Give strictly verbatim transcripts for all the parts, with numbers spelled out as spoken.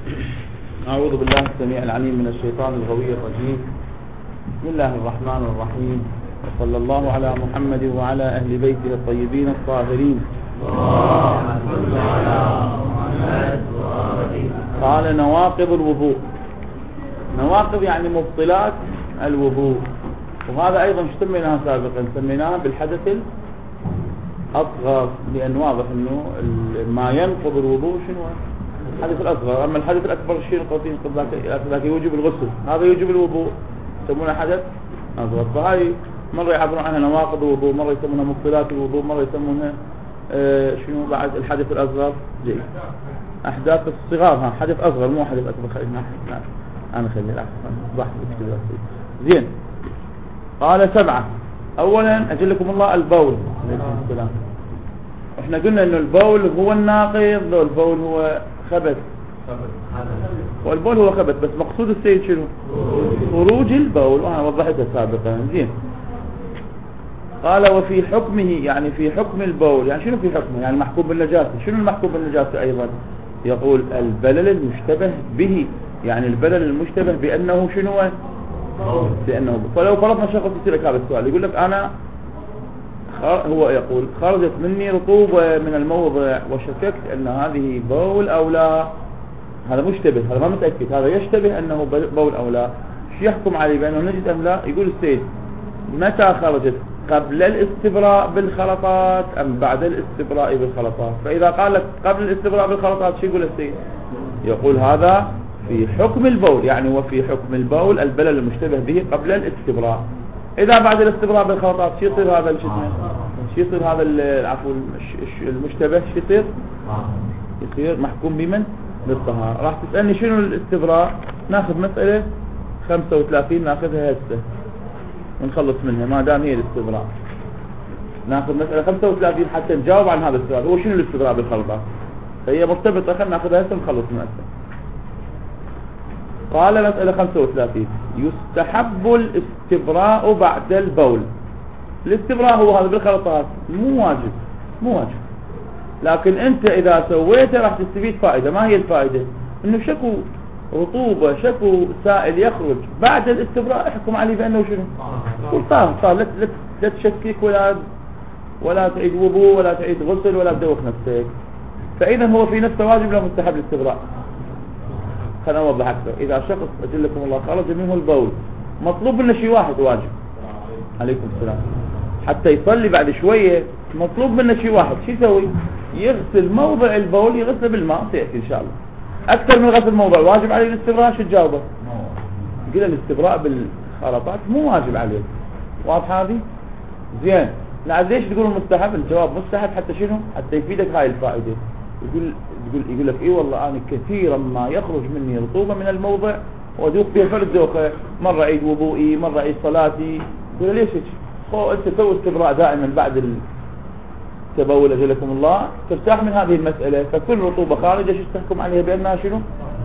أعوذ بالله السميع العليم من الشيطان الغوي الرجيم. بسم الله الرحمن الرحيم، وصلى الله على محمد وعلى أهل بيته الطيبين الطاهرين. قال نواقض الوضوء. نواقض يعني مبطلات الوضوء، وهذا أيضا سميناها سابقا، سميناها بالحدث الأصغر، لأن واضح أنه ما ينقض الوضوء شنو الحدث الأصغر، أما الحدث الأكبر شيء القطين ذاك يوجب الغسل، هذا يوجب الوضوء، يسمونه حدث أصغر. فهاي مرة يعبرون عنها نواقض الوضوء، مرة يسمونها مبطلات الوضوء، مرة يسمونها آه شنو بعد الحدث الأصغر. جيد. أحداث الصغار، ها حدث أصغر مو حدث أكبر. خلينا نعم أنا خليني أحسن زين. قال سبعة. أولا أجلكم الله البول. السلام. احنا قلنا انه البول هو الناقض والبول هو خبث، والبول هو خبث، بس مقصود السيد شنو؟ خروج البول، وانا وضحتها سابقا. زين. قال وفي حكمه، يعني في حكم البول، يعني شنو في حكمه؟ يعني محكوم بالنجاسة. شنو المحكوم بالنجاسة ايضا؟ يقول البلل المشتبه به، يعني البلل المشتبه بانه شنو؟ بانه. فلو فرضنا شخص يسألك هذا السؤال، يقول لك انا هو يقول خرجت مني رطوبة من الموضع وشككت ان هذه بول او لا، هذا مشتبه، هذا ما متأكد، هذا يشتبه انه بول او لا، شو يحكم عليه بانه نجد ام لا؟ يقول السيد متى خرجت؟ قبل الاستبراء بالخلطات ام بعد الاستبراء بالخلطات؟ فاذا قال لك قبل الاستبراء بالخلطات شو يقول السيد؟ يقول هذا في حكم البول، يعني وفي حكم البول البلل المشتبه به قبل الاستبراء. إذا بعد الاستبراء بالخلطات شو يصير هذا الشيء؟ شو يصير هذا العفو المشتبه؟ شو يصير؟ يصير محكوم بمن؟ بالطهارة. راح تسألني شنو الاستبراء؟ ناخذ مسألة خمسة وثلاثين ناخذها هسه ونخلص منها ما دام هي الاستبراء. ناخذ مسألة خمسة وثلاثين حتى نجاوب عن هذا السؤال، هو شنو الاستبراء بالخلطات؟ فهي مرتبطة، خلينا ناخذها هسه ونخلص من هسه. قال مسألة خمسة وثلاثين يستحب الاستبراء بعد البول. الاستبراء هو هذا بالخلطات، مو واجب، مو واجب، لكن انت اذا سويته راح تستفيد فائدة. ما هي الفائدة؟ انه شكو رطوبة، شكو سائل يخرج بعد الاستبراء احكم عليه بانه شنو؟ قل طاهر، طاهر، لا تشكك ولا ولا تعيد وضوء ولا تعيد غسل ولا تدوخ نفسك. فاذا هو في نفسه واجب لا مستحب الاستبراء. خلنا نوضح أكثر. إذا شخص أجلكم الله خرج منه البول، مطلوب منه شيء واحد واجب. عليكم السلام. حتى يصلي بعد شوية مطلوب منه شيء واحد، شو يسوي؟ يغسل موضع البول، يغسله بالماء، سيأتي إن شاء الله. أكثر من غسل موضع واجب عليه الاستبراء، شو تجاوبه؟ يقول الاستبراء بالخلطات مو واجب عليه. واضح هذه؟ زين. نعم. ليش تقول مستحب؟ الجواب مستحب حتى شنو؟ حتى يفيدك هاي الفائدة. يقول يقول يقول لك اي والله انا كثيرا ما يخرج مني رطوبه من الموضع وادوق فيها فرد دوخه، مره اعيد وضوئي، مره اعيد صلاتي. يقول ليش هيك؟ هو انت سوي استبراء دائما بعد التبول اجلكم الله، ترتاح من هذه المساله. فكل رطوبه خارجه شو تحكم عليها بانها شنو؟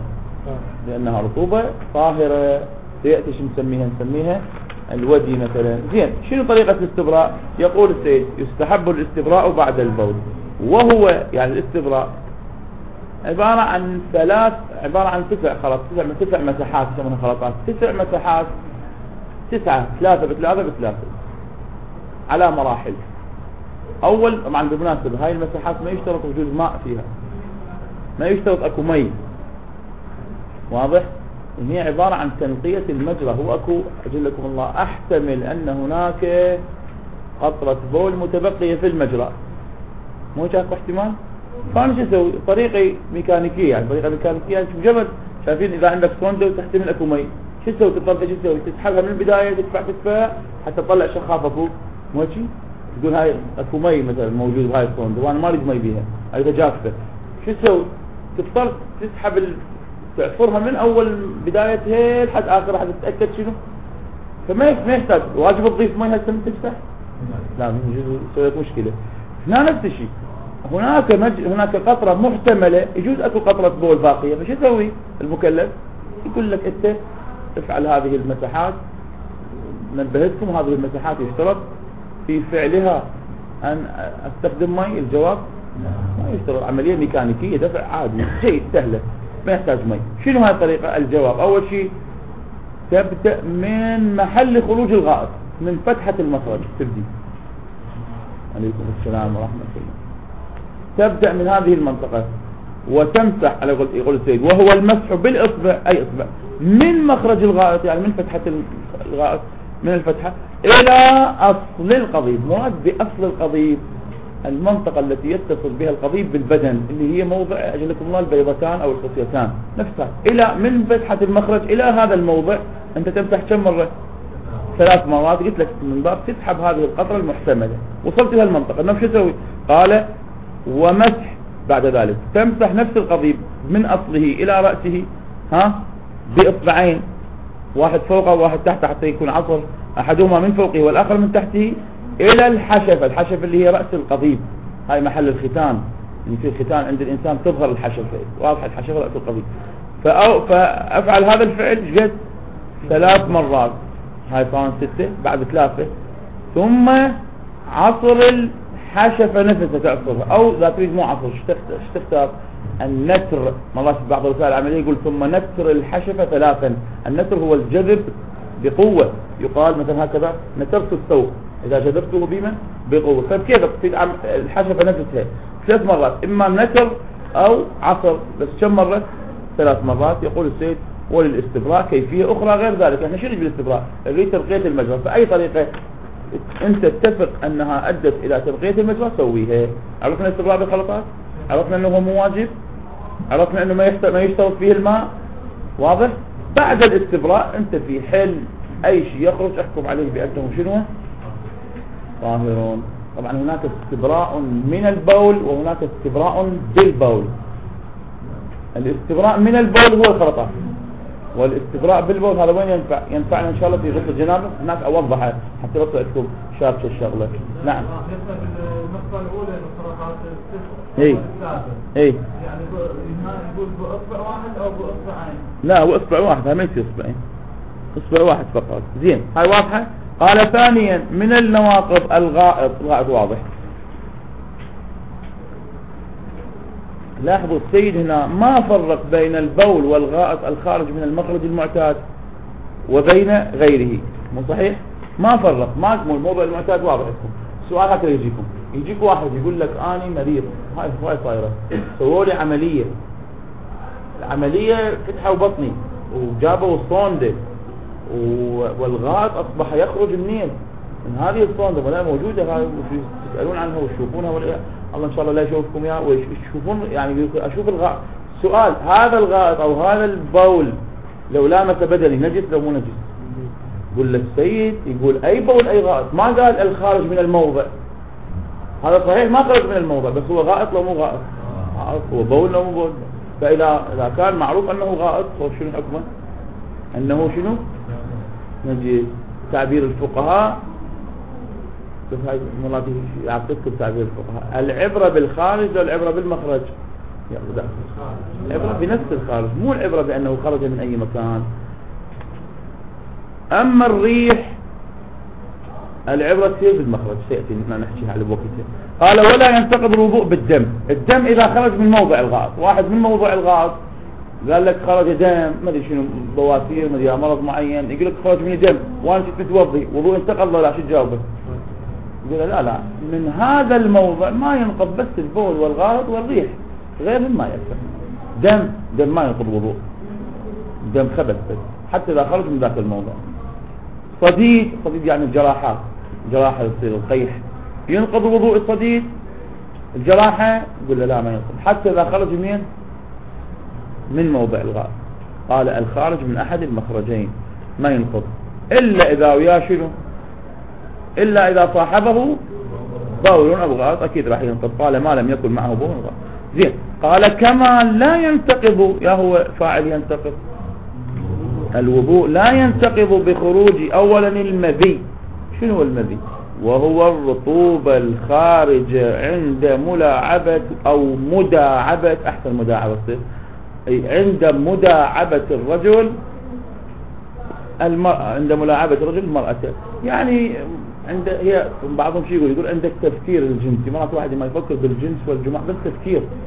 لانها رطوبه طاهره. سياتي شو نسميها؟ نسميها الودي مثلا. زين. شنو طريقه الاستبراء؟ يقول السيد يستحب الاستبراء بعد البول، وهو يعني الاستبراء عبارة عن ثلاث، عبارة عن تسع خلط، تسع من تسع مساحات يسمونها خلطات، تسع مساحات، تسعة، ثلاثة بثلاثة بثلاثة على مراحل. أول طبعا بالمناسبة هاي المساحات ما يشترط وجود ماء فيها، ما يشترط أكو مي. واضح؟ هي عبارة عن تنقية المجرى. هو أكو أجلكم الله أحتمل أن هناك قطرة بول متبقية في المجرى، مو جاكو احتمال؟ فأنا شو أسوي؟ طريقة ميكانيكية، يعني طريقة ميكانيكية. يعني مجرد شايفين إذا عندك سوندا وتحتمل أكو مي، شو تسوي؟ تطلع شو تسوي؟ تسحبها من البداية، تدفع تدفع حتى تطلع شخافة فوق، مو شيء؟ تقول هاي أكو مي مثلا موجود بهاي السوندا وأنا ما أريد مي بيها، أريد جافة. شو تسوي؟ تضطر تسحب ال... تعفرها من أول بدايتها لحد آخرها حتى تتأكد شنو؟ فما ما يحتاج واجب تضيف مي هسه من تفتح؟ لا، سويت مشكلة. هنا نفس الشيء، هناك مج... هناك قطرة محتملة، يجوز اكو قطرة بول باقية، فش يسوي المكلف؟ يقول لك انت افعل هذه المساحات، نبهتكم هذه المساحات يشترط في فعلها ان استخدم مي. الجواب ما يشترط، عملية ميكانيكية دفع عادي جيد سهلة. ما يحتاج مي. شنو هاي الطريقة؟ الجواب أول شيء تبدأ من محل خروج الغائط، من فتحة المخرج تبدي. عليكم السلام ورحمة الله. تبدأ من هذه المنطقة وتمسح على يقول السيد، وهو المسح بالإصبع، أي إصبع، من مخرج الغائط، يعني من فتحة الغائط، من الفتحة إلى أصل القضيب. مراد بأصل القضيب المنطقة التي يتصل بها القضيب بالبدن، اللي هي موضع أجلكم الله البيضتان أو الخصيتان نفسها، إلى من فتحة المخرج إلى هذا الموضع. أنت تمسح كم مرة؟ ثلاث مرات. قلت لك من باب تسحب هذه القطرة المحتملة. وصلت إلى المنطقة، نفس شو تسوي؟ قال ومسح بعد ذلك تمسح نفس القضيب من أصله إلى رأسه، ها، بإصبعين، واحد فوقه وواحد تحته حتى يكون عصر أحدهما من فوقه والآخر من تحته، إلى الحشفة. الحشفة اللي هي رأس القضيب، هاي محل الختان، يعني في الختان عند الإنسان تظهر الحشفة، واضح الحشفة رأس القضيب. فأو فأفعل هذا الفعل جد ثلاث مرات، هاي صارت ستة بعد ثلاثة. ثم عصر الحشفة نفسها تعصرها، أو إذا تريد مو عصر ايش تختار؟ النتر. مرات بعض الرسائل العملية يقول ثم نتر الحشفة ثلاثا. النتر هو الجذب بقوة، يقال مثلا هكذا نترت الثوب، إذا جذبته بما بقوة. فكيف تصير الحشفة نفسها ثلاث مرات، إما نتر أو عصر. بس كم مرة؟ ثلاث مرات. يقول السيد وللاستبراء كيفية أخرى غير ذلك. احنا شو نريد بالاستبراء؟ نريد ترقية المجرى. فأي طريقة أنت تتفق أنها أدت إلى ترقية المجرى سويها. عرفنا الاستبراء بالخلطات، عرفنا أنه هو مو واجب، عرفنا أنه ما يشترط فيه الماء، واضح؟ بعد الاستبراء أنت في حل أي شيء يخرج احكم عليه بأنه شنو؟ طاهرون. طبعا هناك استبراء من البول وهناك استبراء بالبول. الاستبراء من البول هو الخلطات، والاستبراء بالبول هذا وين ينفع؟ ينفعنا ان شاء الله في غسل الجنابه. هناك اوضحها حتى لا تكتب شابك الشغله. نعم. المسألة الأولى الخلطات اي اي يعني يقول بأصبع واحد أو بأصبعين؟ لا، هو اصبع واحد، هذا ما يصير اصبعين، اصبع واحد فقط. زين، هاي واضحه. قال ثانيا من النواقض الغائط. الغائط واضح. لاحظوا السيد هنا ما فرق بين البول والغائط الخارج من المخرج المعتاد وبين غيره، مو صحيح؟ ما فرق، ما اسمه الموضوع المعتاد واضح لكم. سؤال هكذا يجيكم، يجيك واحد يقول لك اني مريض، هاي هاي صايره، سووا لي عمليه، العمليه فتحوا بطني وجابوا الصونده والغائط اصبح يخرج منين؟ من هذه الصونده، ولا موجوده هاي، تسالون عنها وتشوفونها ولا الله ان شاء الله لا يشوفكم اياها ويشوفون. يعني اشوف الغائط. سؤال، هذا الغائط او هذا البول لو لامس بدني نجس لو مو نجس؟ يقول لك السيد يقول اي بول اي غائط، ما قال الخارج من الموضع. هذا صحيح ما خرج من الموضع، بس هو غائط لو مو غائط؟ هو بول لو مو بول؟ فاذا اذا كان معروف انه غائط شنو حكمه؟ انه شنو؟ نجس. تعبير الفقهاء، شوف هاي مرات يعطيكم تعبير الفقهاء، العبرة بالخارج ولا العبرة بالمخرج؟ يلا العبرة بنفس الخارج، مو العبرة بأنه خرج من أي مكان. أما الريح العبرة تصير بالمخرج، سيأتي نحكيها على وقتها. قال ولا ينتقض الوضوء بالدم. الدم إذا خرج من موضع الغائط، واحد من موضع الغائط قال لك خرج دم، ما ادري شنو، بواسير، ما ادري مرض معين، يقول لك خرج مني دم وانا كنت متوضي، وضوء انتقض ولا شو تجاوبه؟ يقول لا لا، من هذا الموضع ما ينقض بس البول والغائط والريح، غيرهم ما ينقض. دم دم ما ينقض وضوء، دم خبث بس حتى إذا خرج من ذاك الموضع. صديد، صديد يعني الجراحات، جراحة تصير القيح، ينقض وضوء الصديد الجراحة؟ يقول لا ما ينقض حتى إذا خرج من من موضع الغائط. قال الخارج من أحد المخرجين ما ينقض إلا إذا ويا شنو؟ إلا إذا صاحبه بول أو غائط أكيد راح ينقض. قال ما لم يكن معه بول أو غائط. زين. قال كما لا ينتقض، يا هو فاعل ينتقض، الوضوء لا ينتقض بخروج أولا المذي. شنو هو المذي؟ وهو الرطوبة الخارجة عند ملاعبة أو مداعبة، أحسن مداعبة تصير، أي عند مداعبة الرجل المرأة، عند ملاعبة الرجل المرأة، يعني عند هي بعضهم شيء يقول يقول عندك تفكير الجنسي. مرات واحد ما يفكر بالجنس والجماع بس تفكير،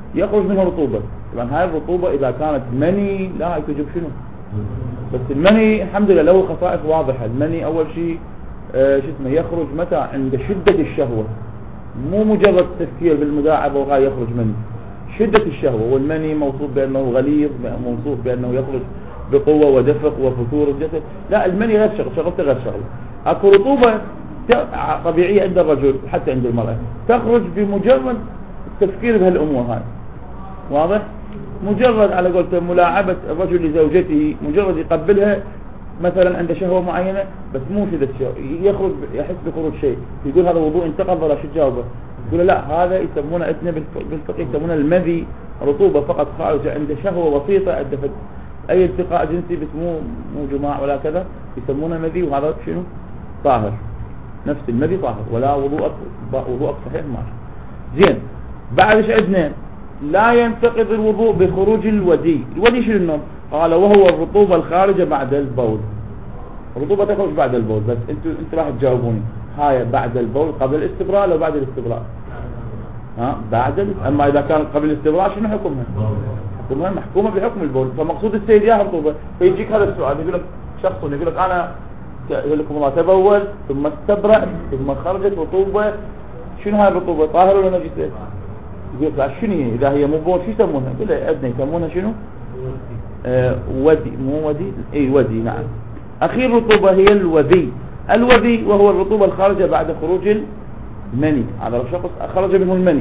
يخرج منه رطوبة. طبعا هاي الرطوبة إذا كانت مني لا هاي تجيب شنو؟ بس المني الحمد لله له خصائص واضحة. المني أول شيء آه شو اسمه يخرج متى؟ عند شدة الشهوة، مو مجرد تفكير بالمداعبة وغاية يخرج مني، شدة الشهوة. والمني موصوف بأنه غليظ، موصوف بأنه يخرج بقوة ودفق وفتور الجسد. لا المني غير شغل، شغلته غير شغل. اكو رطوبة طبيعية عند الرجل حتى عند المرأة تخرج بمجرد التفكير بهالأمور هاي، واضح؟ مجرد على قولته ملاعبة الرجل لزوجته، مجرد يقبلها مثلا عند شهوة معينة بس مو شدة الشهوة، يخرج يحس بخروج شيء، يقول هذا وضوء انتقض ولا شو تجاوبه؟ يقول لا هذا يسمونه اثنين بالفقه يسمونه المذي، رطوبة فقط خارجة عند شهوة بسيطة، عند اي التقاء جنسي بس مو مو جماع ولا كذا، يسمونه مذي. وهذا شنو؟ طاهر، نفس المذي طاهر، ولا وضوءك وضوءك صحيح ماشي. زين بعد ايش عندنا؟ لا ينتقض الوضوء بخروج الودي. الودي شنو النوم؟ قال وهو الرطوبة الخارجة بعد البول. الرطوبة تخرج بعد البول، بس انتوا انتوا راح تجاوبوني هاي بعد البول قبل الاستبراء لو بعد الاستبراء؟ ها بعد ال... اما اذا كانت قبل الاستبراء شنو حكمها؟ حكمها محكومة بحكم البول. فمقصود السيد ياها رطوبة. فيجيك هذا السؤال يقول لك شخص يقول لك انا يقول لكم الله تبول ثم استبرأ ثم خرجت رطوبة، شنو هاي الرطوبة؟ طاهر ولا نجسة؟ يقول لك شنو هي؟ اذا هي مو بول شو يسمونها؟ يقول لك ادنى يسمونها شنو؟ آه ودي. مو ودي؟ اي ودي نعم. اخير رطوبة هي الودي. الودي وهو الرطوبة الخارجة بعد خروج المني. هذا الشخص خرج منه المني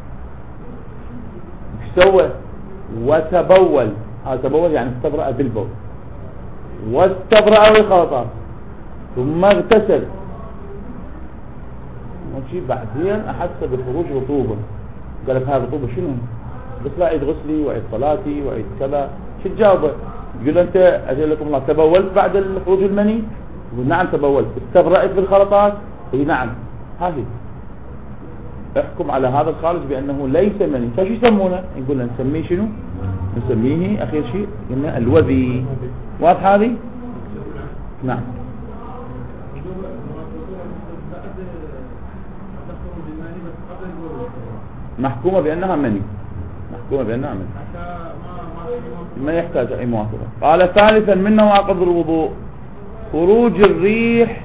ايش سوى؟ وتبول. هذا تبول يعني استبرأ بالبول، واستبرأ بالخلطات ثم اغتسل ماشي، بعدين احس بخروج رطوبة. قال لك هذه الرطوبة شنو؟ بس لا اعيد غسلي واعيد صلاتي واعيد كذا، شو تجاوبه؟ يقول انت اجل لكم الله تبولت بعد خروج المني؟ يقول نعم تبولت. استبرأت بالخلطات؟ اي نعم. ها هي احكم على هذا الخارج بانه ليس مني. فشو يسمونه؟ يقول لنا نسميه شنو؟ نسميه اخير شيء قلنا الوذي. واضح هذه؟ نعم. محكومة بأنها مني، محكومة بأنها مني، ما يحتاج أي موافقة. قال ثالثا من نواقض الوضوء خروج الريح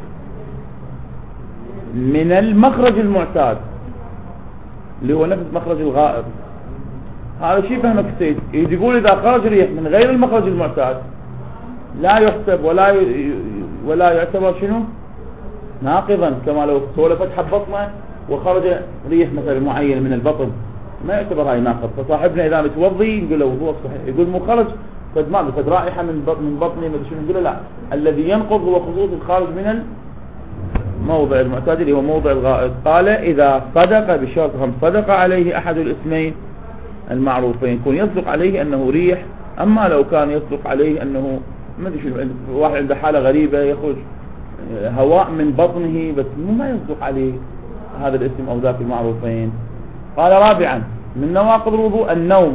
من المخرج المعتاد اللي هو نفس مخرج الغائط. هذا شيء فهمك السيد يقول إذا خرج ريح من غير المخرج المعتاد لا يحسب ولا ي... ولا يعتبر شنو؟ ناقضا. كما لو سوى فتحة بطنه وخرج ريح مثلا معين من البطن ما يعتبر هاي ناقض. فصاحبنا إذا متوضي يقول له وضوء صحيح، يقول مو خرج قد ما قد رائحة من بطن من بطني ما شنو، يقول له لا الذي ينقض هو خصوص الخارج من الموضع المعتاد اللي هو موضع الغائط. قال إذا صدق بشرط هم صدق عليه أحد الاسمين المعروفين، يكون يصدق عليه أنه ريح. أما لو كان يصدق عليه أنه ما ادري شنو، واحد عنده حالة غريبة يخرج هواء من بطنه بس مو ما يصدق عليه هذا الاسم أو ذاك المعروفين. قال رابعا من نواقض الوضوء النوم.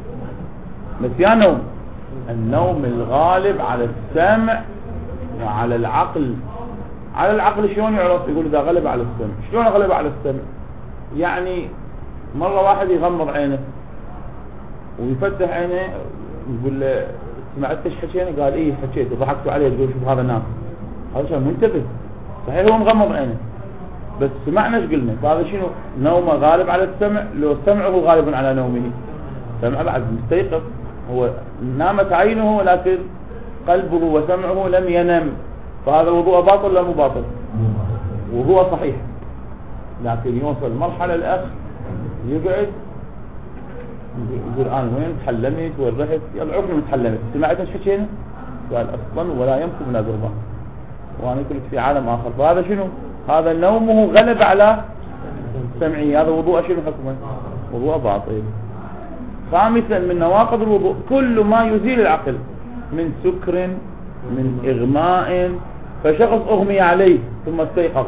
بس يا نوم النوم الغالب على السمع وعلى العقل. على العقل شلون يعرف؟ يقول إذا غلب على السمع. شلون غلب على السمع؟ يعني مرة واحد يغمض عينه ويفتح عينه يقول له سمعت ايش حكينا؟ قال ايه حكيت. ضحكتوا عليه تقول شوف هذا نام، هذا شو منتبه صحيح هو مغمض عينه بس سمعنا ايش قلنا. فهذا شنو؟ نومه غالب على السمع. لو سمعه غالب على نومه، سمعه بعد مستيقظ، هو نامت عينه ولكن قلبه وسمعه لم ينم. فهذا وضوء باطل ولا مو باطل؟ وضوء صحيح، لكن يوصل مرحلة الأخ يقعد يقول أنا وين تحلمت وين رحت؟ يلا عقلي متحلمت. سمعت ايش حكينا؟ قال أصلا ولا يمكن من أقربه وأنا كنت في عالم آخر. فهذا شنو؟ هذا نومه غلب على سمعه. هذا وضوء شنو حكمه؟ وضوء باطل. خامسا من نواقض الوضوء كل ما يزيل العقل من سكر من إغماء. فشخص أغمي عليه ثم استيقظ،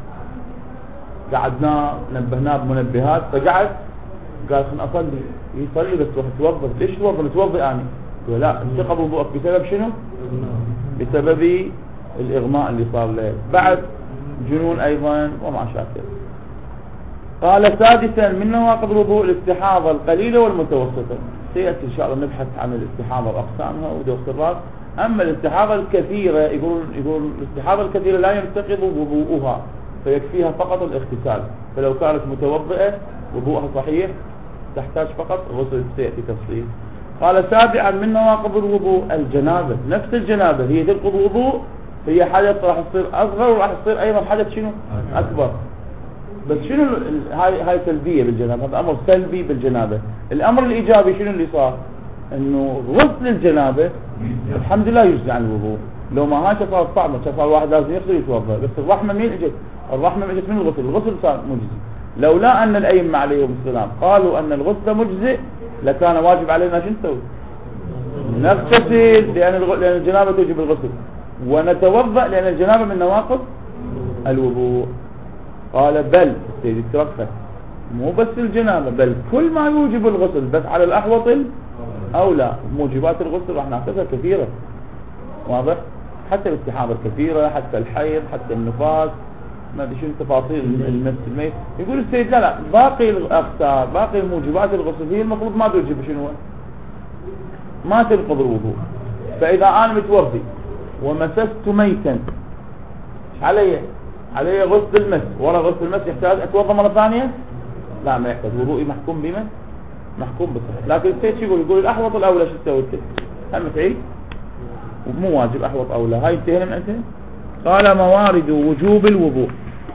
قعدنا نبهناه بمنبهات فقعد قال خلنا أصلي. يصلي بس روح توضى. ليش توضى؟ متوضي أنا. قال لا انتقض وضوءك بسبب شنو؟ بسبب الإغماء اللي صار له بعد جنون أيضا وما شاكل. قال سادسا من نواقض الوضوء الاستحاضة القليلة والمتوسطة. سيأتي إن شاء الله نبحث عن الاستحاضة وأقسامها ودوخ الراس. أما الاستحاضة الكثيرة يقول يقول الاستحاضة الكثيرة لا ينتقض وضوءها فيكفيها فقط الاغتسال، فلو كانت متوضئة وضوءها صحيح تحتاج فقط غسل. سيأتي تفصيل. قال سابعا من نواقض الوضوء الجنابة. نفس الجنابة هي تنقض وضوء، هي حدث راح تصير أصغر وراح تصير أيضا حدث شنو أكبر. بس شنو ال... هاي هاي سلبية بالجنابة، هذا أمر سلبي بالجنابة. الأمر الإيجابي شنو اللي صار؟ إنه غسل الجنابة الحمد لله يجزي عن الوضوء. لو ما هاي صارت صعبة، صار الواحد لازم يغسل يتوضأ، بس الرحمة مين اجت؟ الرحمة اجت من الغسل، الغسل صار مجزي. لولا أن الأئمة عليهم السلام قالوا أن الغسل مجزئ لكان واجب علينا شو نسوي؟ نغتسل لأن الغ... لأن الجنابة توجب الغسل، ونتوضأ لأن الجنابة من نواقض الوضوء. قال بل سيدي ترفه مو بس الجنابة بل كل ما يوجب الغسل، بس على الأحوط أولى. موجبات الغسل راح نعتبرها كثيرة، واضح؟ حتى الاستحاضة الكثيرة، حتى الحيض، حتى النفاس، ما ادري شنو تفاصيل المس الميت. يقول السيد لا لا باقي الأخطار باقي موجبات الغسل هي المفروض ما توجب شنو؟ ما تنقض الوضوء. فإذا أنا متوضي ومسست ميتا ايش علي؟ علي غسل المس. ورا غسل المس يحتاج أتوضى مرة ثانية؟ لا ما يحتاج. وضوئي محكوم بمن؟ محكوم بالصحة. لكن السيد يقول يقول الأحوط الأولى شو تسوي كده؟ هم تعيد ومو واجب أحوط أولى. هاي انتهينا من أنت. قال موارد وجوب الوضوء.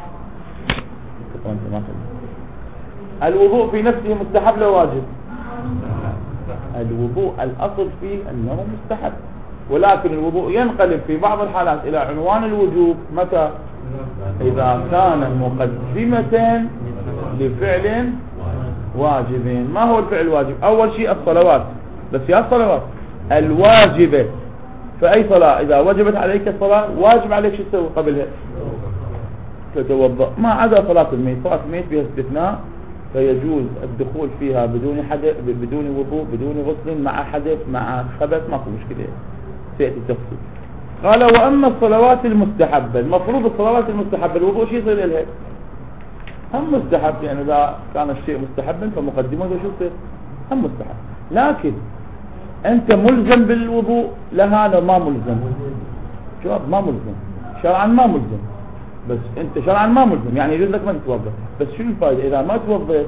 الوضوء في نفسه مستحب لو واجب؟ الوضوء الأصل فيه أنه مستحب، ولكن الوضوء ينقلب في بعض الحالات إلى عنوان الوجوب متى؟ إذا كان مقدمة لفعل واجب. ما هو الفعل الواجب؟ أول شيء الصلوات، بس يا الصلوات الواجبة. فأي صلاة إذا وجبت عليك الصلاة واجب عليك شو تسوي قبلها؟ تتوضأ. ما عدا صلاة الميت، صلاة الميت فيها استثناء فيجوز الدخول فيها بدون حدث بدون وضوء بدون غسل مع حدث مع خبث، ما في مشكلة. سيأتي التفصيل. قال وأما الصلوات المستحبة، المفروض الصلوات المستحبة الوضوء شيء يصير لها هم مستحب، يعني إذا كان الشيء مستحبا فمقدمه شو يصير هم مستحب. لكن أنت ملزم بالوضوء لهذا ما ملزم. جواب ما ملزم شرعا، ما ملزم، بس أنت شرعا ما ملزم، يعني يجوز لك ما تتوضأ. بس شو الفائدة إذا ما توضأت؟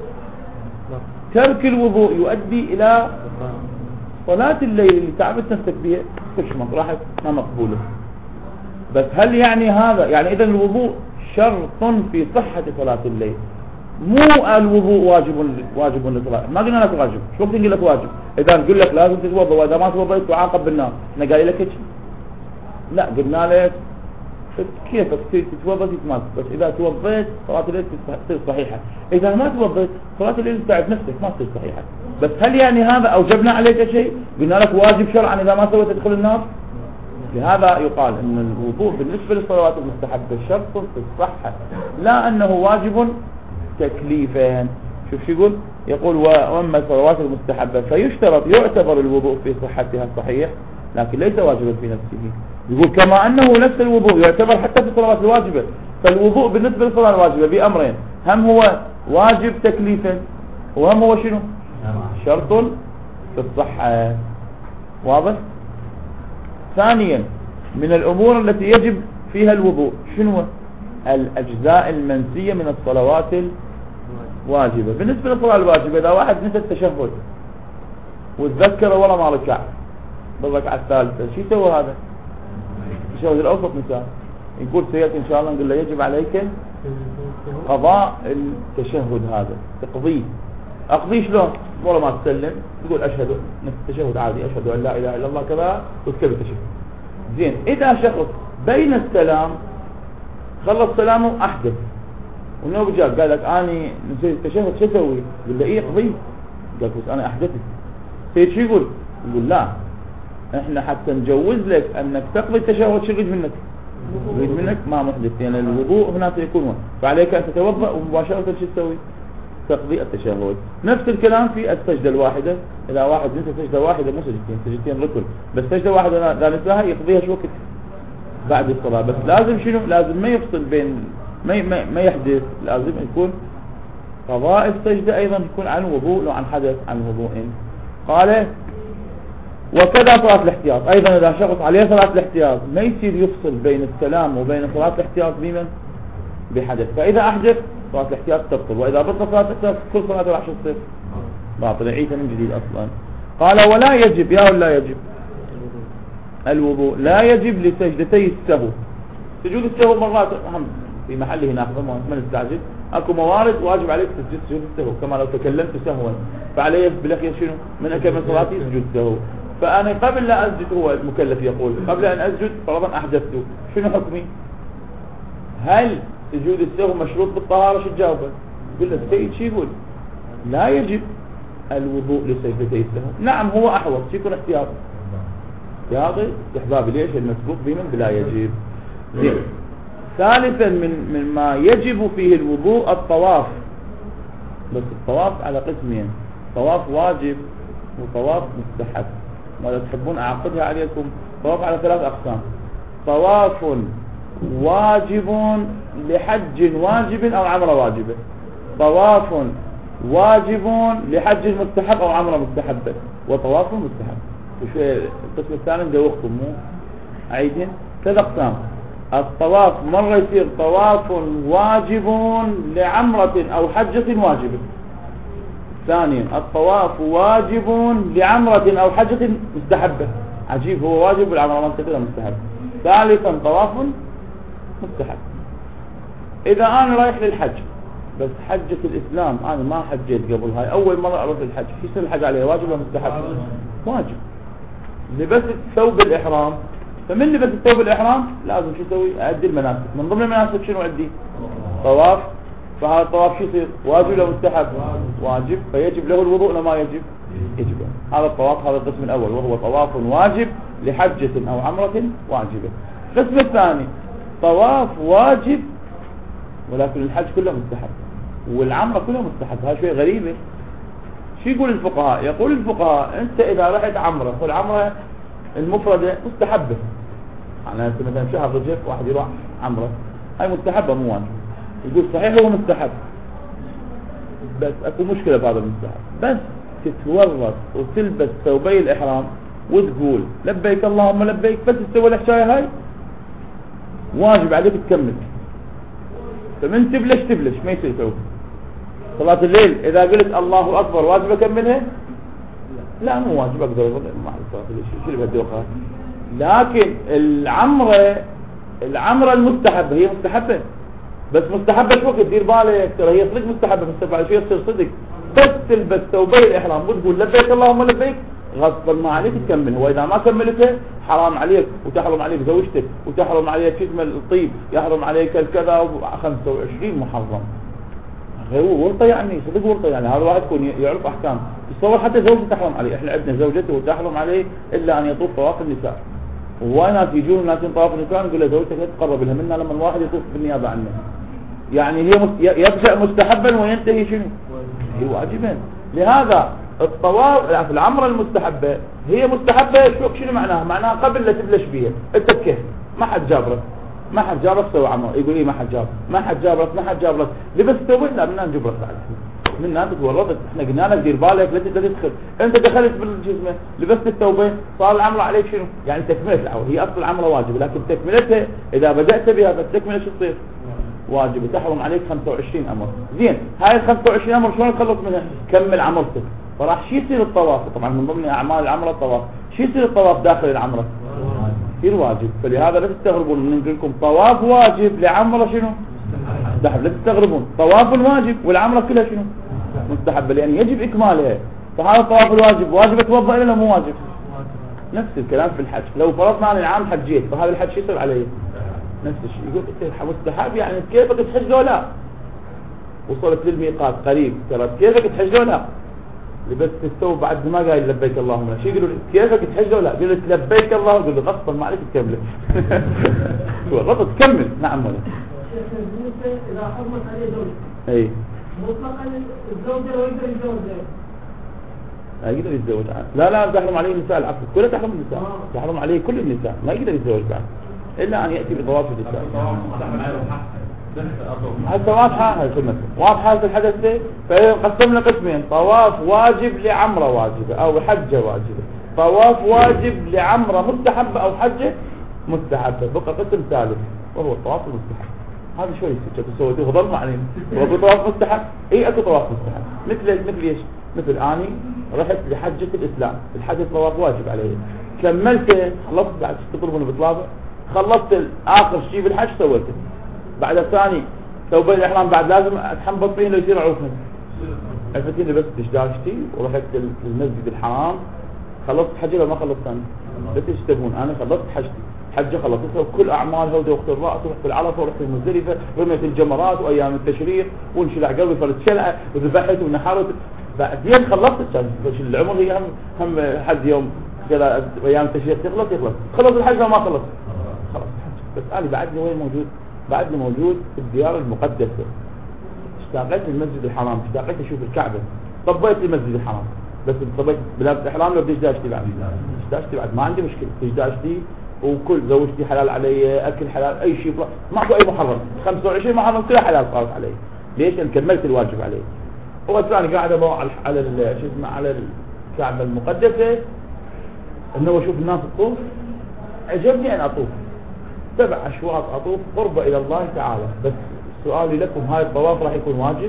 ترك الوضوء يؤدي إلى صلاة الليل اللي تعبت نفسك بها تشمط راحت ما مقبولة. بس هل يعني هذا يعني إذا الوضوء شرط في صحة صلاة الليل؟ مو الوضوء واجب واجب للصلاة. ما قلنا لك واجب، شو وقت نقول لك واجب؟ إذا نقول لك لازم تتوضأ وإذا ما توضأت تعاقب بالنار، أنا قايل لك هيك؟ لا، قلنا لك كيفك تتوضأ تتماسك، بس إذا توضأت صلاة الليل تصير صحيحة. إذا ما توضأت صلاة الليل تتعب نفسك ما تصير صحيحة. بس هل يعني هذا أوجبنا عليك شيء؟ قلنا لك واجب شرعا إذا ما سويت تدخل النار؟ لهذا يقال أن الوضوء بالنسبة للصلوات المستحبة شرط في الصحة، لا أنه واجب تكليفا. شوف شو يقول؟ يقول وأما الصلوات المستحبة فيشترط يعتبر الوضوء في صحتها صحيح لكن ليس واجبا في نفسه. يقول كما أنه نفس الوضوء يعتبر حتى في الصلوات الواجبة. فالوضوء بالنسبة للصلاة الواجبة بأمرين، هم هو واجب تكليفا وهم هو شنو؟ شرط في الصحة. واضح؟ ثانيا من الأمور التي يجب فيها الوضوء شنو؟ الأجزاء المنسية من الصلوات الواجبة. بالنسبة للصلاة الواجبة إذا واحد نسى التشهد وتذكر ولا ما ركع بالركعة الثالثة شو يسوي هذا؟ التشهد الأوسط مثال يقول سيأتي إن شاء الله نقول له يجب عليك قضاء التشهد هذا، تقضيه. أقضيه شلون؟ ولا ما تسلم تقول أشهد نفس التشهد عادي، أشهد أن لا إله إلا الله كذا وتكبر التشهد. زين، إذا شخص بين السلام خلص سلامه أحدث والنوب جاء قال لك أنا نسيت التشهد شو أسوي؟ يقول له إيه قضيه. قال بس أنا أحدثت. سيد شو يقول؟ يقول لا، إحنا حتى نجوز لك أنك تقضي التشهد شو يريد منك؟ يريد منك ما محدث، يعني الوضوء هنا سيكون، فعليك أن تتوضأ ومباشرة شو تسوي؟ تقضي التشهد. نفس الكلام في السجدة الواحدة. إذا واحد نسى سجدة واحدة مو سجدتين، سجدتين ركن، بس سجدة واحدة لا نساها يقضيها شو وقت؟ بعد الصلاة. بس لازم شنو؟ لازم ما يفصل بين ما ما, ما يحدث، لازم يكون قضاء السجدة أيضا يكون عن وضوء لو عن حدث عن وضوء. قال وكذا صلاة الاحتياط أيضا إذا شخص عليه صلاة الاحتياط ما يصير يفصل بين السلام وبين صلاة الاحتياط بمن بحدث، فإذا أحدث صلاة الاحتياط تبطل، وإذا بطل صلاة الاحتياط كل صلاة راح تصير باطل يعيدها من جديد أصلا. قال ولا يجب يا ولا يجب الوضوء لا يجب لسجدتي السهو. سجود السهو مرات هم في محله ناخذه ما نستعجل، اكو موارد واجب عليك تسجد سجود السهو، كما لو تكلمت سهوا فعليه بالاخير شنو من اكمل صلاتي سجود السهو. فانا قبل لا اسجد هو المكلف يقول قبل ان اسجد فرضا احدثت شنو حكمي؟ هل سجود السهو مشروط بالطهاره؟ شو تجاوبه؟ يقول له السيد شو يقول؟ لا يجب الوضوء لسجدتي السهو. نعم هو احوط يكون احتياط احتياطي استحبابي. ليش؟ المسبوق بمن بلا يجب. زين. ثالثا من مما يجب فيه الوضوء الطواف، بس الطواف على قسمين، طواف واجب وطواف مستحب. وإذا تحبون أعقدها عليكم، طواف على ثلاث أقسام: طواف واجب لحج واجب أو عمرة واجبة، طواف واجب لحج مستحب أو عمرة مستحبة، وطواف مستحب. وشوية القسم الثاني ندوقكم مو عيدين ثلاث أقسام. الطواف مرة يصير طواف واجب لعمرة أو حجة واجبة. ثانيا الطواف واجب لعمرة أو حجة مستحبة. عجيب هو واجب والعمرة ما تكون مستحب. ثالثا طواف مستحب. إذا أنا رايح للحج بس حجة الإسلام أنا ما حجيت قبل هاي أول مرة أروح للحج، شو يصير الحج عليه واجب ولا مستحب؟ واجب. لبس ثوب الإحرام، فمن لبس الثوب الإحرام لازم شو يسوي؟ أؤدي المناسك. من ضمن المناسك شنو عندي؟ طواف. فهذا الطواف شو يصير؟ واجب ولا مستحب؟ واجب. فيجب له الوضوء ولا ما يجب؟ يجب. هذا الطواف هذا القسم الأول وهو طواف واجب لحجة أو عمرة واجبة. القسم الثاني طواف واجب ولكن الحج كله مستحب والعمرة كلها مستحب. هذا شوي غريبة. شو يقول الفقهاء؟ يقول الفقهاء أنت إذا رحت عمرة والعمرة المفردة مستحبة، يعني أنت مثلا شهر رجب واحد يروح عمرة هاي مستحبة مو واجب. يقول صحيح هو مستحب بس اكو مشكلة بهذا المستحب، بس تتورط وتلبس ثوبي الإحرام وتقول لبيك اللهم لبيك بس تسوي الحشاية هاي واجب عليك تكمل. فمن تبلش تبلش ما يصير تسوي صلاة الليل إذا قلت الله أكبر واجب أكملها؟ لا مو واجب أقدر أقول ما أعرف صلاة الليل شو اللي بدي أقول. لكن العمرة العمرة المستحبة هي مستحبة بس مستحبة شو وقت دير بالك ترى هي صدق مستحبة بس بعد شوي تصير صدق. بس تلبس ثوبي الإحرام وتقول لبيك اللهم لبيك غصبا ما عليك تكمل. وإذا ما كملتها حرام عليك وتحرم عليك زوجتك وتحرم عليك شتم الطيب يحرم عليك الكذا خمسة وعشرين محرم. هو ورطة يعني صدق ورطة يعني. هذا واحد يكون يعرف أحكام. تصور حتى زوجته تحرم عليه. احنا عندنا زوجته وتحرم عليه إلا أن يطوف طواف النساء. وناس يجون الناس طواف النساء نقول له زوجتك لا تقرب لها منا لما الواحد يطوف بالنيابة عنه. يعني هي يبدأ مستحبا وينتهي شنو؟ هي واجبا. لهذا الطواف في العمرة المستحبة هي مستحبة شو شنو معناها؟ معناها قبل لا تبلش بيها انت كيف ما حد جابرك ما حد جابرك سوى عمرة. يقول ايه ما حد جابرك ما حد جابرك ما حد جابرك لبس توبت لا منا نجبرك بعد منا انت تورطت. احنا قلنا لك دير بالك لا تدخل. انت دخلت بالجسم لبست التوبه صار العمرة عليك شنو؟ يعني تكملة العمرة. هي اصل العمرة واجب لكن تكملتها اذا بدأت بها فتكملة شو تصير؟ واجب. تحرم عليك خمسة وعشرين امر. زين هاي ال خمسة وعشرين امر شلون تخلص منها؟ كمل عمرتك. فراح شو يصير الطواف؟ طبعا من ضمن اعمال العمرة الطواف. شو يصير الطواف داخل العمرة؟ يصير واجب. فلهذا لا تستغربون من نقول لكم طواف واجب لعمرة شنو؟ مستحب. لا تستغربون طواف واجب والعمرة كلها شنو؟ مستحبة لان يجب اكمالها. فهذا الطواف الواجب واجب اتوضا ولا مو واجب؟ نفس الكلام في الحج. لو فرضنا انا العام حجيت فهذا الحج شو يصير علي؟ نفس الشيء. يقول انت مستحب يعني كيفك تحج لو لا وصلت للميقات قريب ترى كيفك تحج لو لا لبست الثوب بعد ما قايل لبيك اللهم لا. شو يقولوا كيفك تحج لو لا؟ قلت لبيك الله قل له غصبا ما عليك تكمل. غلط تكمل. نعم ولا اذا حرمت عليه زوجته اي مطلقا الزوجه لو يقدر يتزوج لا يقدر يتزوج. لا لا تحرم عليه النساء العقد كلها تحرم النساء. تحرم عليه كل النساء ما يقدر يتزوج بعد إلا أن يأتي بطواف النساء. هسه واضحة هاي المسألة واضحة هذا الحدث ده. فقسم لك قسمين: طواف واجب لعمرة واجبة أو حجة واجبة، طواف واجب لعمرة مستحبة أو حجة مستحبة. بقى قسم ثالث وهو الطواف المستحب. هذا شوي سكت سويته ضل علينا. هو طواف مستحب؟ اي اكو طواف مستحب. مثل مثل ايش؟ مثل اني رحت لحجة الاسلام، الحج طواف واجب علي، كملت خلصت بعد تطلبون بطلابه، خلصت اخر شيء بالحج سويته. بعد الثاني توبه الاحرام بعد لازم اتحنبط فيه ليصير عوفا. عرفتيني بس دشداشتي ورحت للمسجد الحرام، خلصت حجي ولا ما خلصت ثاني؟ بس ايش تبون؟ انا خلصت حجتي، حجة خلصتها وكل اعمالها ودوخت الراس ورحت العرفه ورحت المزدلفه، رميت الجمرات وايام التشريق وانشلع قلبي فرد شلعه وذبحت ونحرت. بعدين خلصت العمر هي هم هم حد يوم ايام التشريق تخلص يخلص خلص الحج ما خلص خلص الحج. بس انا بعدني وين موجود؟ بعدني موجود في الديار المقدسه. اشتاقت للمسجد الحرام، اشتاقت اشوف الكعبه، طبيت المسجد الحرام. بس طبيت بلاد الاحرام لو بديش داشتي بعد داشتي بعد ما عندي مشكله بديش داشتي، وكل زوجتي حلال علي، اكل حلال، اي شيء ماكو اي محرم. خمسة وعشرين محرم كلها حلال صارت علي. ليش؟ ان كملت الواجب علي. وغساني قاعد ابو على على شو اسمه على الكعبه المقدسه، انه اشوف الناس تطوف، عجبني ان اطوف سبع اشواط اطوف قربة الى الله تعالى. بس سؤالي لكم، هاي الطواف راح يكون واجب؟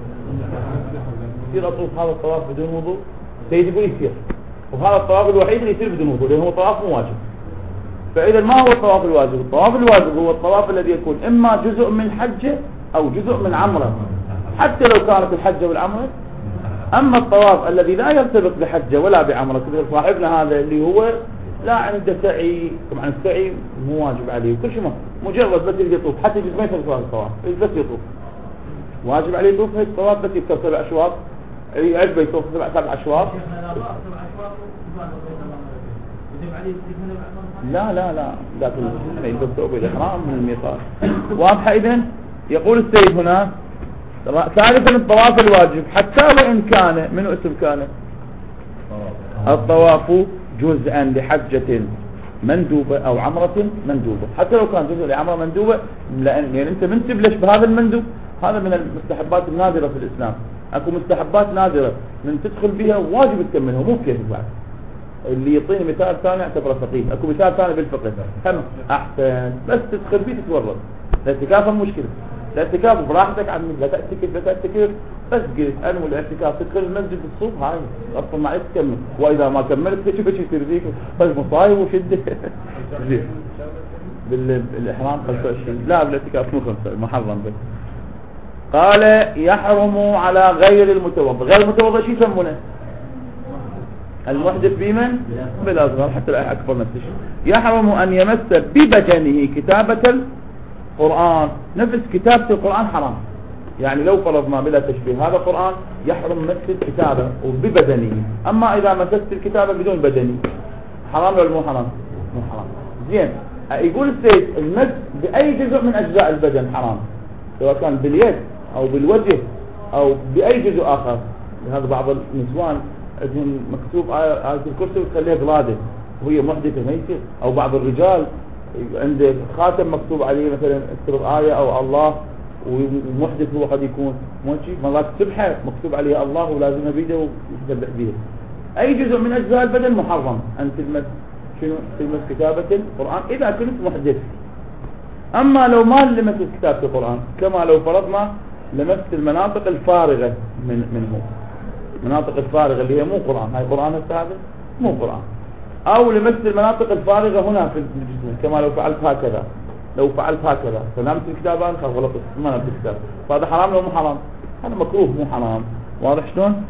يصير اطوف هذا الطواف بدون وضوء؟ سيدي يقول يصير، وهذا الطواف الوحيد اللي يصير بدون وضوء لانه هو طواف مو واجب. فإذا ما هو الطواف الواجب؟ الطواف الواجب هو الطواف الذي يكون إما جزء من حجة أو جزء من عمرة، حتى لو كانت الحجة والعمرة. أما الطواف الذي لا يرتبط بحجة ولا بعمرة مثل صاحبنا هذا اللي هو لا عنده سعي، طبعا السعي مو واجب عليه وكل شيء، مجرد بس يطوف، حتى يجوز ما يسوي الطواف بس يطوف، واجب عليه يطوف هيك الطواف بس يكتب سبع أشواط، يعجبه يطوف سبع سبع أشواط. لا لا لا لكن يلبس ثوب الإحرام من الميقات. واضحة إذن؟ يقول السيد هنا ثالثا الطواف الواجب حتى وإن كان من اسم كان الطواف جزءا لحجة مندوبة أو عمرة مندوبة، حتى لو كان جزء لعمرة مندوبة، لأن يعني أنت منسب ليش بهذا المندوب؟ هذا من المستحبات النادرة في الإسلام. أكو مستحبات نادرة من تدخل بها واجب تكملها مو كيف بعد. اللي يعطيني مثال ثاني اعتبره فقيه، اكو مثال ثاني بالفقه هم احسن، بس تدخل فيه تتورط. الاعتكاف مو مشكله، الاعتكاف براحتك عن لا تعتكف لا تعتكف، بس قلت انوي الاعتكاف تدخل المسجد الصبح هاي اصلا ما عرفت تكمل، واذا ما كملت تشوف ايش يصير فيك بس مصايب وشده. بالاحرام خمسة وعشرين لا بالاعتكاف مو خمسة محرم بس. قال يحرم على غير المتوضئ، غير المتوضئ شو يسمونه؟ المحدث بمن؟ بالأصغر حتى لا أكبر نفسه. يحرم أن يمس ببدنه كتابة القرآن، نفس كتابة القرآن حرام. يعني لو فرضنا بلا تشبيه هذا القرآن يحرم مس الكتابة وببدنه. أما إذا مسست الكتابة بدون بدني حرام ولا مو حرام؟ مو حرام. زين يقول السيد المس بأي جزء من أجزاء البدن حرام، سواء كان باليد أو بالوجه أو بأي جزء آخر. هذا بعض النسوان مكتوب آية الكرسي وتخليها قلادة وهي محدثة ما يصير، أو بعض الرجال عنده خاتم مكتوب عليه مثلا اكتب آية أو الله ومحدث هو قد يكون موشي، مرات سبحة مكتوب عليها الله ولازمها بيده ويذبح بيده. أي جزء من أجزاء البدن محرم أن تلمس شنو تلمس كتابة القرآن إذا كنت محدث. أما لو ما لمست كتابة القرآن كما لو فرضنا لمست المناطق الفارغة من منه، مناطق الفارغة اللي هي مو قرآن، هاي قرآن هذا مو قرآن، أو لمثل المناطق الفارغة هنا في الجسم كما لو فعلت هكذا، لو فعلت هكذا سلامت الكتابان خلاص غلط ما نمت الكتاب، فهذا حرام لو مو حرام؟ هذا مكروه مو حرام. واضح شلون؟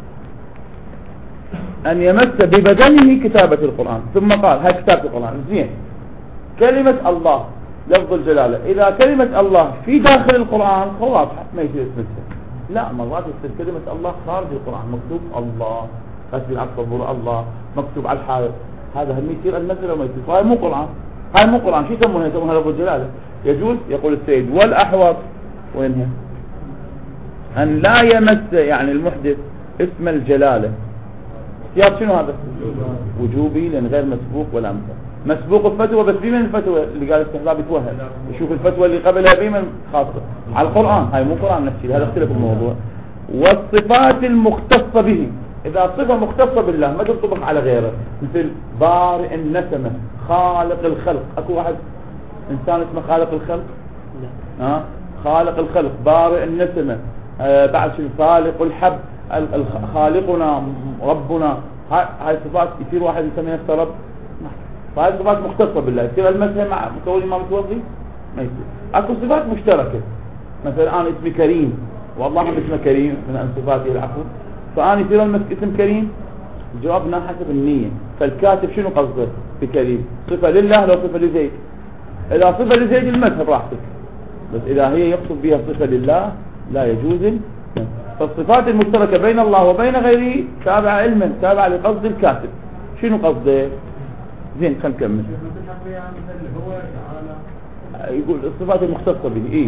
أن يمس ببدنه كتابة القرآن. ثم قال هاي كتابة القرآن زين، كلمة الله لفظ الجلالة، إذا كلمة الله في داخل القرآن واضحة ما يصير اسمها. لا مرات يصير كلمة الله خارج القرآن، مكتوب الله غسل على الصبور الله مكتوب على الحائط، هذا هم يصير المنزل وما يصير، هاي مو قرآن، هاي مو قرآن. شو يسمونها؟ يسمونها لفظ الجلالة. يجوز يقول السيد والأحوط وينها أن لا يمس يعني المحدث اسم الجلالة. اختيار شنو هذا؟ وجوبي لأن غير مسبوق ولا مثل مسبوق الفتوى، بس بمن الفتوى اللي قال استحباب يتوهم يشوف الفتوى اللي قبلها بمن خاصة على القرآن، هاي مو قرآن نفسي، هذا اختلف الموضوع. والصفات المختصة به، إذا صفة مختصة بالله ما تنطبق على غيره، مثل بارئ النسمة، خالق الخلق. أكو واحد إنسان اسمه خالق الخلق؟ لا. ها؟ خالق الخلق، بارئ النسمة، آه بعد شو خالق الحب، خالقنا ربنا. هاي هاي صفات يصير واحد يسميها رب؟ فهذه صفات مختصة بالله. يصير المسح مع مكون ما متوضي؟ ما يصير. أكو صفات مشتركة، مثلا أنا اسمي كريم والله اسمه كريم من صفاته العفو، فأنا يصير المسك اسم كريم. جوابنا حسب النية. فالكاتب شنو قصده بكريم؟ صفة لله لو صفة لزيد؟ إذا صفة لزيد المذهب راحتك، بس إذا هي يقصد بها صفة لله لا يجوز. فالصفات المشتركة بين الله وبين غيره تابعة علما، تابعة لقصد الكاتب. شنو قصده؟ زين خلينا نكمل. يقول الصفات المختصة به. إيه؟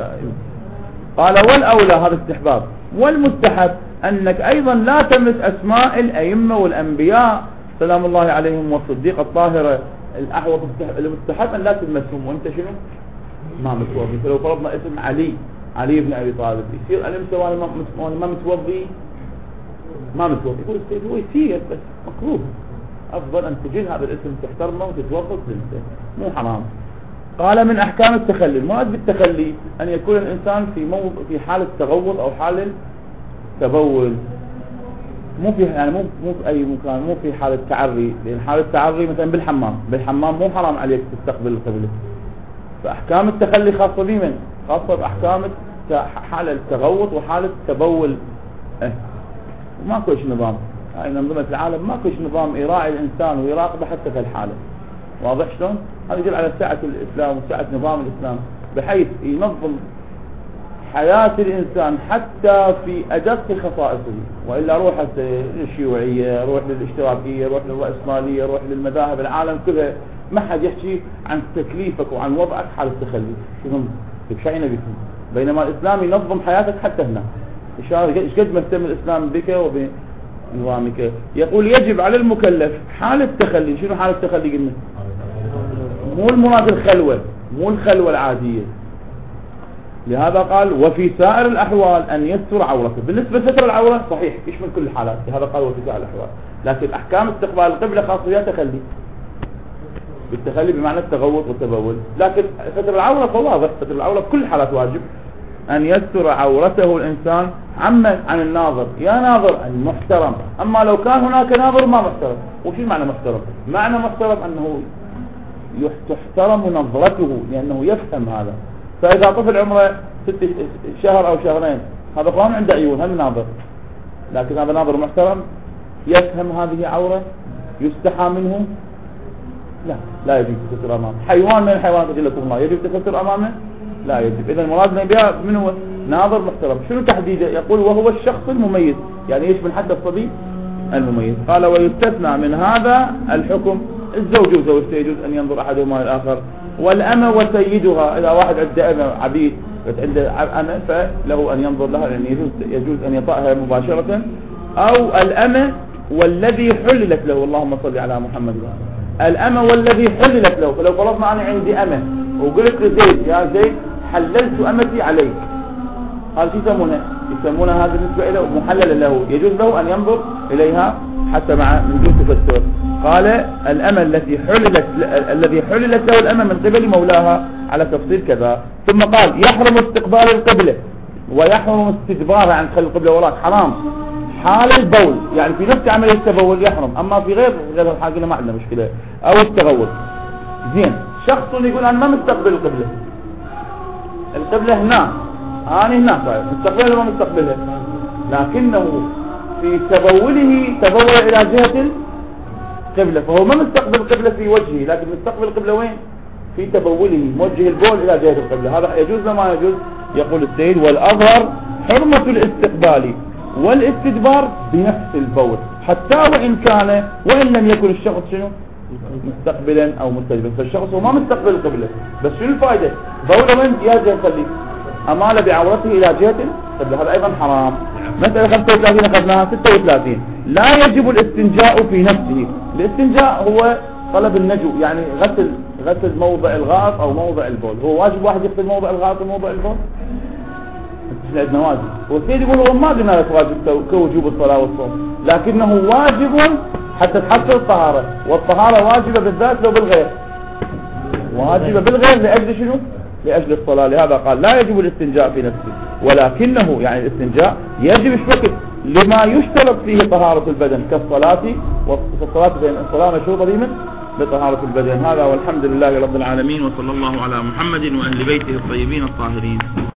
قال والأولى، هذا استحباب. والمستحب أنك أيضا لا تمس أسماء الأئمة والأنبياء سلام الله عليهم والصديقة الطاهرة. الأحوط المستحب أن لا تلمسهم وأنت شنو؟ ما متوضي. فلو فرضنا اسم علي، علي بن أبي طالب، يصير ألمسه وأنا ما متوضي؟ ما متوضي. يقول السيد هو يصير بس مكروه، أفضل أن تجين هذا الاسم تحترمه وتتوضى وتلمسه، مو حرام. قال من أحكام التخلي، المراد بالتخلي أن يكون الإنسان في موضع في حالة تغوط أو حالة تبول، مو في يعني مو مو في أي مكان، مو في حالة تعري. لأن حالة تعري مثلا بالحمام، بالحمام مو حرام عليك تستقبل القبلة. فأحكام التخلي خاصة بمن؟ خاصة بأحكام حالة التغوط وحالة تبول. اه ماكو إيش نظام، هاي منظمة العالم ماكو إيش نظام يراعي الإنسان ويراقبه حتى في الحالة. واضح شلون؟ هذا يدل على سعة الإسلام وسعة نظام الإسلام، بحيث ينظم حياة الإنسان حتى في أدق خصائصه. وإلا روح للشيوعية، روح للاشتراكية، روح للرأسمالية، روح للمذاهب العالم كلها، ما حد يحكي عن تكليفك وعن وضعك حال التخلي. شنو بشيء نبيكم؟ بينما الإسلام ينظم حياتك حتى هنا. إيش قد مهتم الإسلام بك وبنظامك. يقول يجب على المكلف حال التخلي. شنو حال التخلي قلنا؟ مو المراد الخلوة، مو الخلوة العادية. لهذا قال وفي سائر الأحوال أن يستر عورته. بالنسبة لستر العورة صحيح يشمل كل الحالات، لهذا قال وفي سائر الأحوال. لكن أحكام استقبال القبلة خاصة بها تخلي، بالتخلي بمعنى التغوط والتبول. لكن ستر العورة فواضح، ستر العورة بكل الحالات واجب. أن يستر عورته الإنسان عمن عن الناظر، يا ناظر المحترم. أما لو كان هناك ناظر ما محترم. وشو معنى محترم؟ معنى محترم أنه تحترم نظرته لأنه يفهم هذا. فإذا طفل عمره ست شهر أو شهرين هذا قام عنده عيون هم ناظر، لكن هذا ناظر محترم يفهم هذه عورة يستحى منه، لا لا يجب تستر أمامه. حيوان من الحيوانات أجلكم الله يجب تستر أمامه؟ لا يجب. إذا المراد بها من هو؟ ناظر محترم. شنو تحديده؟ يقول وهو الشخص المميز، يعني يشمل حتى الصبي المميز. قال ويستثنى من هذا الحكم الزوج وزوجته، يجوز أن ينظر أحدهما الآخر، والأمة وسيدها. إذا واحد عنده أمة عبيد عنده أمة فله أن ينظر لها، لأن يجوز, يجوز أن يطأها مباشرة. أو الأمة والذي حللت له، اللهم صل على محمد. الأمة والذي حللت له. فلو فرضنا أنا عندي أمة وقلت لزيد يا زيد حللت أمتي عليك، هذا شو يسمونه؟ يسمونه هذا بالنسبة له محلل له، يجوز له أن ينظر إليها حتى مع من دون تفسر. قال الأمة التي حللت الذي حللت له الأمة من قبل مولاها على تفصيل كذا. ثم قال يحرم استقبال القبلة ويحرم استدبارها عن خلف القبلة وراك، حرام حال البول، يعني في نفس عملية التبول يحرم. أما في غير غير الحاجة ما عندنا مشكلة. أو التغوط. زين شخص يقول أنا ما مستقبل القبلة، القبلة هنا أنا هنا صاير مستقبلها وما مستقبلها، لكنه في تبوله تبول إلى جهة القبلة، فهو ما مستقبل القبلة في وجهه، لكن مستقبل القبلة وين؟ في تبوله، موجه البول إلى جهة القبلة. هذا يجوز لما يجوز؟ يقول السيد والأظهر حرمة الاستقبال والاستدبار بنفس البول، حتى وإن كان وإن لم يكن الشخص شنو مستقبلا أو مستدبرا. فالشخص هو ما مستقبل القبلة، بس شنو الفائدة؟ بوله من يا جهة خليه أمال بعورته إلى جهة القبلة، هذا أيضا حرام. مسألة خمسة وثلاثين أخذناها. ستة وثلاثين لا يجب الاستنجاء في نفسه. الاستنجاء هو طلب النجو، يعني غسل غسل موضع الغائط أو موضع البول. هو واجب واحد يغسل موضع الغائط وموضع البول؟ احنا عندنا واجب. والسيد يقول هو ما قلنا لك واجب كوجوب الصلاة والصوم، لكنه واجب حتى تحصل الطهارة، والطهارة واجبة بالذات لو بالغير، واجبة بالغير لأجل شنو؟ لأجل الصلاة. لهذا قال لا يجب الاستنجاء في نفسه، ولكنه يعني الاستنجاء يجب الشكل لما يشترط فيه طهارة البدن كالصلاة، والصلاة بين الصلاة مشروطة بمن؟ بطهارة البدن. هذا والحمد لله رب العالمين، وصلى الله على محمد وأهل بيته الطيبين الطاهرين.